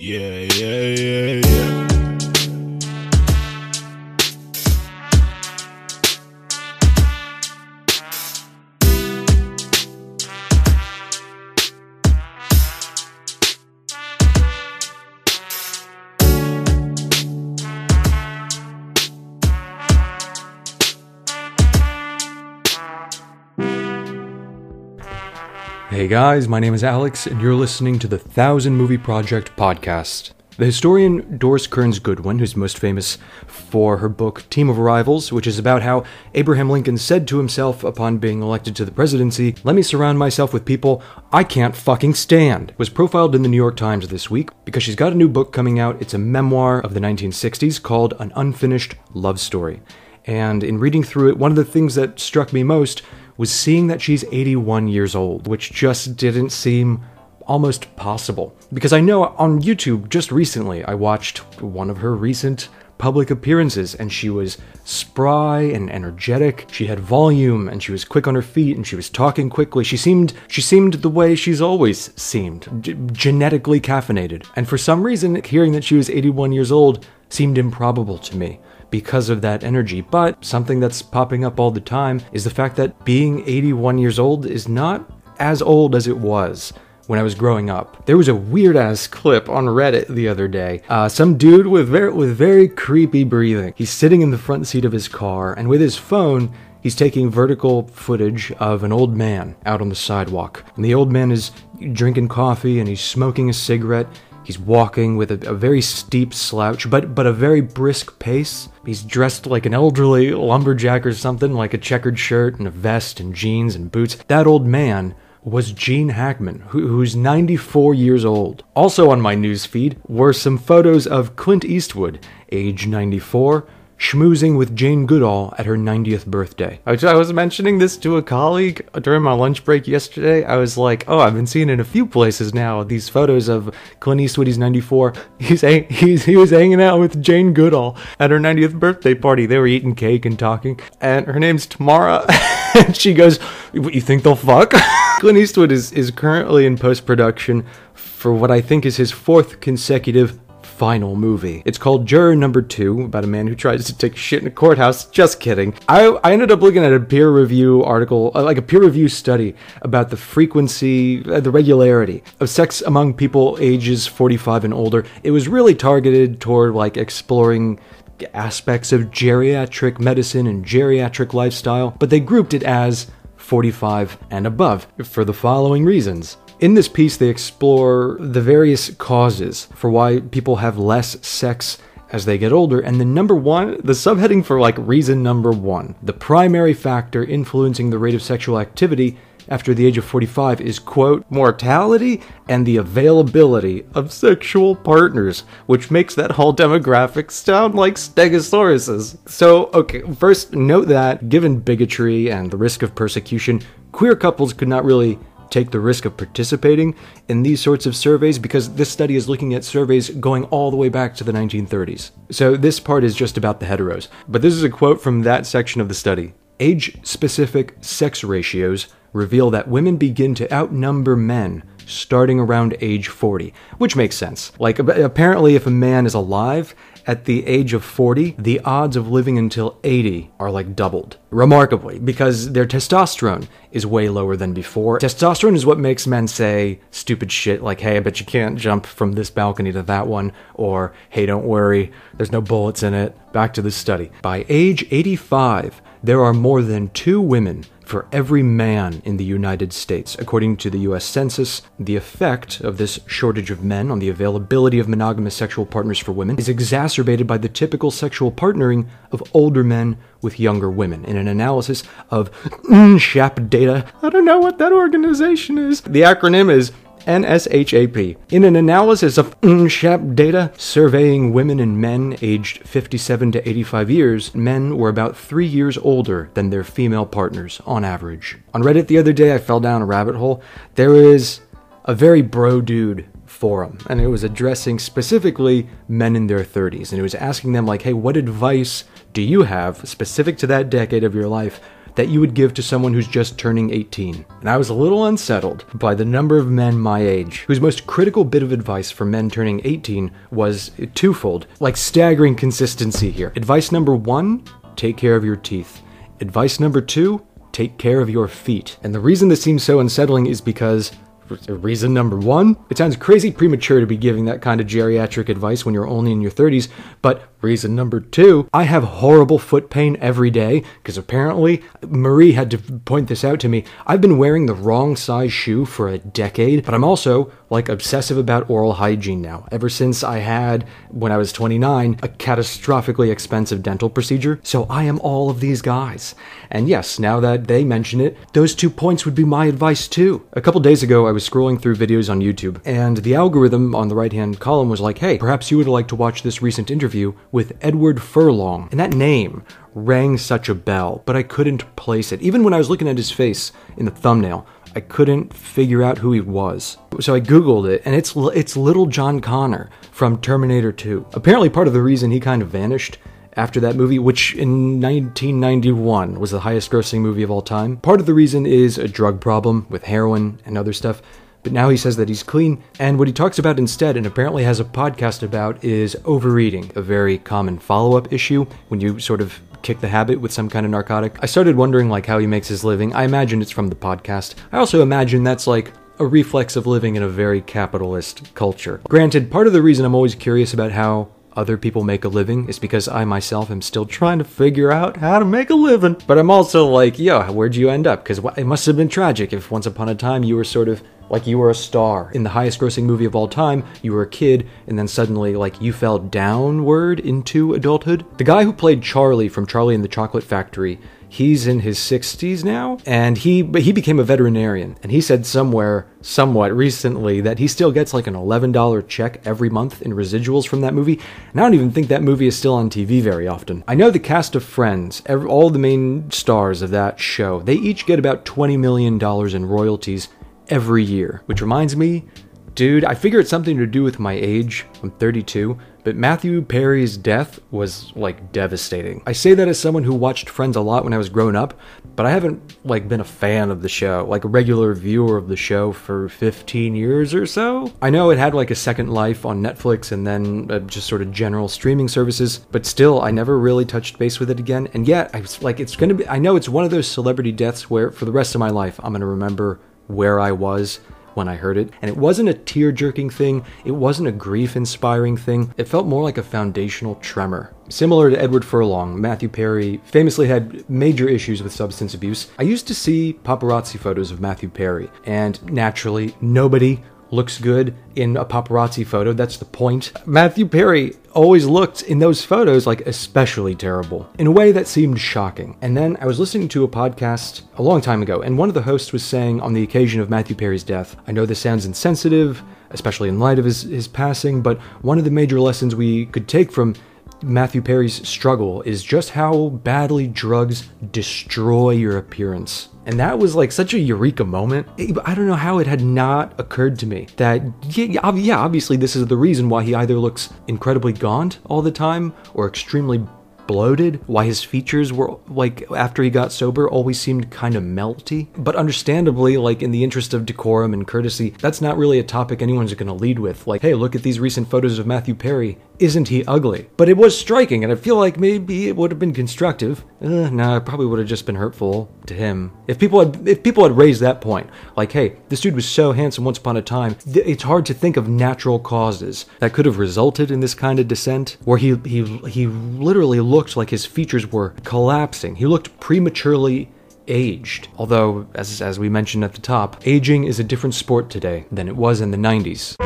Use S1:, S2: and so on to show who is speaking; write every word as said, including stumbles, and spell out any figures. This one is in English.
S1: Yeah, yeah, yeah, yeah.
S2: Hey guys, my name is Alex, and you're listening to the Thousand Movie Project podcast. The historian Doris Kearns Goodwin, who's most famous for her book Team of Rivals, which is about how Abraham Lincoln said to himself upon being elected to the presidency, "Let me surround myself with people I can't fucking stand," was profiled in the New York Times this week because she's got a new book coming out. It's a memoir of the nineteen sixties called An Unfinished Love Story. And in reading through it, one of the things that struck me most was seeing that she's eighty-one years old, which just didn't seem almost possible. Because I know on YouTube, just recently, I watched one of her recent public appearances, and she was spry and energetic. She had volume, and she was quick on her feet, and she was talking quickly. She seemed, she seemed the way she's always seemed, g- genetically caffeinated. And for some reason, hearing that she was eighty-one years old seemed improbable to me because of that energy. But something that's popping up all the time is the fact that being eighty-one years old is not as old as it was when I was growing up. There was a weird-ass clip on Reddit the other day. Uh, some dude with very, with very creepy breathing. He's sitting in the front seat of his car, and with his phone, he's taking vertical footage of an old man out on the sidewalk. And the old man is drinking coffee, and he's smoking a cigarette. He's walking with a, a very steep slouch, but but a very brisk pace. He's dressed like an elderly lumberjack or something, like a checkered shirt and a vest and jeans and boots. That old man was Gene Hackman, who, who's ninety-four years old. Also on my newsfeed were some photos of Clint Eastwood, age ninety-four, schmoozing with Jane Goodall at her ninetieth birthday. I was mentioning this to a colleague during my lunch break yesterday. I was like, oh, I've been seeing in a few places now these photos of Clint Eastwood. He's ninety-four. He's, he's He was hanging out with Jane Goodall at her ninetieth birthday party. They were eating cake and talking. And her name's Tamara. And she goes, you think they'll fuck? Clint Eastwood is, is currently in post-production for what I think is his fourth consecutive final movie. It's called Juror Number Two, about a man who tries to take shit in a courthouse. Just kidding. I, I ended up looking at a peer review article, uh, like a peer review study about the frequency, uh, the regularity of sex among people ages forty-five and older. It was really targeted toward like exploring aspects of geriatric medicine and geriatric lifestyle, but they grouped it as forty-five and above for the following reasons. In this piece, they explore the various causes for why people have less sex as they get older, and the number one, the subheading for like reason number one, the primary factor influencing the rate of sexual activity after the age of forty-five is, quote, mortality and the availability of sexual partners, which makes that whole demographic sound like stegosauruses. So, okay, first note that, given bigotry and the risk of persecution, queer couples could not really take the risk of participating in these sorts of surveys because this study is looking at surveys going all the way back to the nineteen thirties. So this part is just about the heteros. But this is a quote from that section of the study. Age-specific sex ratios reveal that women begin to outnumber men starting around age forty, which makes sense. Like, apparently if a man is alive at the age of forty, the odds of living until eighty are like doubled. Remarkably, because their testosterone is way lower than before. Testosterone is what makes men say stupid shit like, hey, I bet you can't jump from this balcony to that one, or hey, don't worry, there's no bullets in it. Back to the study. By age eighty-five, there are more than two women for every man in the United States. According to the U S Census, the effect of this shortage of men on the availability of monogamous sexual partners for women is exacerbated by the typical sexual partnering of older men with younger women. In an analysis of N S H A P data, I don't know what that organization is. The acronym is N S H A P. In an analysis of N S H A P data surveying women and men aged fifty-seven to eighty-five years, men were about three years older than their female partners on average. On Reddit the other day, I fell down a rabbit hole. There is a very bro dude forum, and it was addressing specifically men in their thirties, and it was asking them like, hey, what advice do you have specific to that decade of your life that you would give to someone who's just turning eighteen. And I was a little unsettled by the number of men my age whose most critical bit of advice for men turning eighteen was twofold, like staggering consistency here. Advice number one, take care of your teeth. Advice number two, take care of your feet. And the reason this seems so unsettling is because reason number one, it sounds crazy premature to be giving that kind of geriatric advice when you're only in your thirties, but reason number two, I have horrible foot pain every day because apparently Marie had to point this out to me. I've been wearing the wrong size shoe for a decade, but I'm also like obsessive about oral hygiene now. Ever since I had, when I was twenty-nine, a catastrophically expensive dental procedure. So I am all of these guys. And yes, now that they mention it, those two points would be my advice too. A couple days ago, I was scrolling through videos on YouTube, and the algorithm on the right-hand column was like, hey, perhaps you would like to watch this recent interview with Edward Furlong. And that name rang such a bell, but I couldn't place it. Even when I was looking at his face in the thumbnail, I couldn't figure out who he was. So I googled it, and it's it's little John Connor from Terminator two. Apparently part of the reason he kind of vanished after that movie, which in nineteen ninety-one was the highest grossing movie of all time, part of the reason is a drug problem with heroin and other stuff. But now he says that he's clean, and what he talks about instead, and apparently has a podcast about, is overeating, a very common follow-up issue when you sort of kick the habit with some kind of narcotic. I started wondering like how he makes his living. I imagine it's from the podcast. I also imagine that's like a reflex of living in a very capitalist culture. Granted, part of the reason I'm always curious about how other people make a living is because I myself am still trying to figure out how to make a living. But I'm also like, yo, where'd you end up? Because it must have been tragic if once upon a time you were sort of like you were a star in the highest grossing movie of all time, you were a kid, and then suddenly like you fell downward into adulthood. The guy who played Charlie from Charlie and the Chocolate Factory, he's in his sixties now, and he but he became a veterinarian, and he said somewhere, somewhat recently, that he still gets like an eleven dollar check every month in residuals from that movie, and I don't even think that movie is still on T V very often. I know the cast of Friends, every, all the main stars of that show, they each get about twenty million dollars in royalties every year, which reminds me, dude, I figure it's something to do with my age. I'm thirty-two, but Matthew Perry's death was like devastating. I say that as someone who watched Friends a lot when I was growing up, but I haven't like been a fan of the show, like a regular viewer of the show for fifteen years or so. I know it had like a second life on Netflix and then uh, just sort of general streaming services, but still I never really touched base with it again. And yet I was like, it's gonna be, I know it's one of those celebrity deaths where for the rest of my life I'm gonna remember where I was when I heard it. And it wasn't a tear-jerking thing, it wasn't a grief-inspiring thing, it felt more like a foundational tremor. Similar to Edward Furlong, Matthew Perry famously had major issues with substance abuse. I used to see paparazzi photos of Matthew Perry, and naturally, nobody looks good in a paparazzi photo. That's the point. Matthew Perry always looked in those photos like especially terrible in a way that seemed shocking. And then I was listening to a podcast a long time ago, and one of the hosts was saying on the occasion of Matthew Perry's death, I know this sounds insensitive, especially in light of his, his passing, but one of the major lessons we could take from Matthew Perry's struggle is just how badly drugs destroy your appearance. And that was like such a eureka moment. I don't know how it had not occurred to me that, yeah, yeah, obviously this is the reason why he either looks incredibly gaunt all the time or extremely bloated, why his features were, like, after he got sober, always seemed kind of melty. But understandably, like, in the interest of decorum and courtesy, that's not really a topic anyone's gonna lead with. Like, hey, look at these recent photos of Matthew Perry. Isn't he ugly? But it was striking, and I feel like maybe it would have been constructive. Uh, no, it probably would have just been hurtful to him. If people had if people had raised that point, like, hey, this dude was so handsome once upon a time, th- it's hard to think of natural causes that could have resulted in this kind of descent, where he he he literally looked like his features were collapsing. He looked prematurely aged. Although, as as we mentioned at the top, aging is a different sport today than it was in the nineties.